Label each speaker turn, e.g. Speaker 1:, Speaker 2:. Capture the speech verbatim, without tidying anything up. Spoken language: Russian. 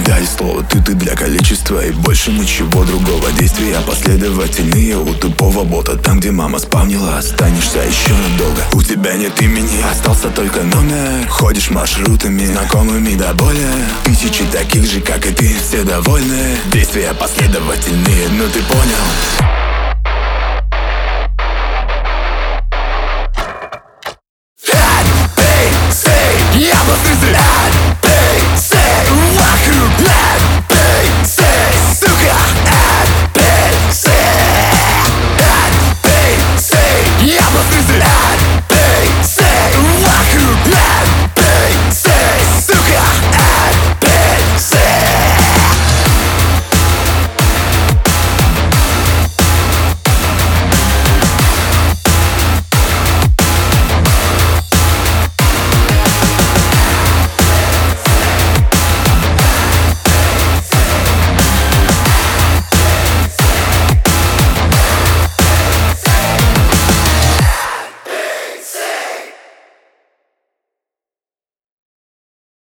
Speaker 1: Дай слово, ты ты для количества и больше ничего другого. Действия последовательные у тупого бота. Там, где мама спавнила, останешься еще надолго. У тебя нет имени, остался только номер. Ходишь маршрутами, знакомыми до боли. Тысячи таких же, как и ты, все довольны. Действия последовательные, ну ты понял.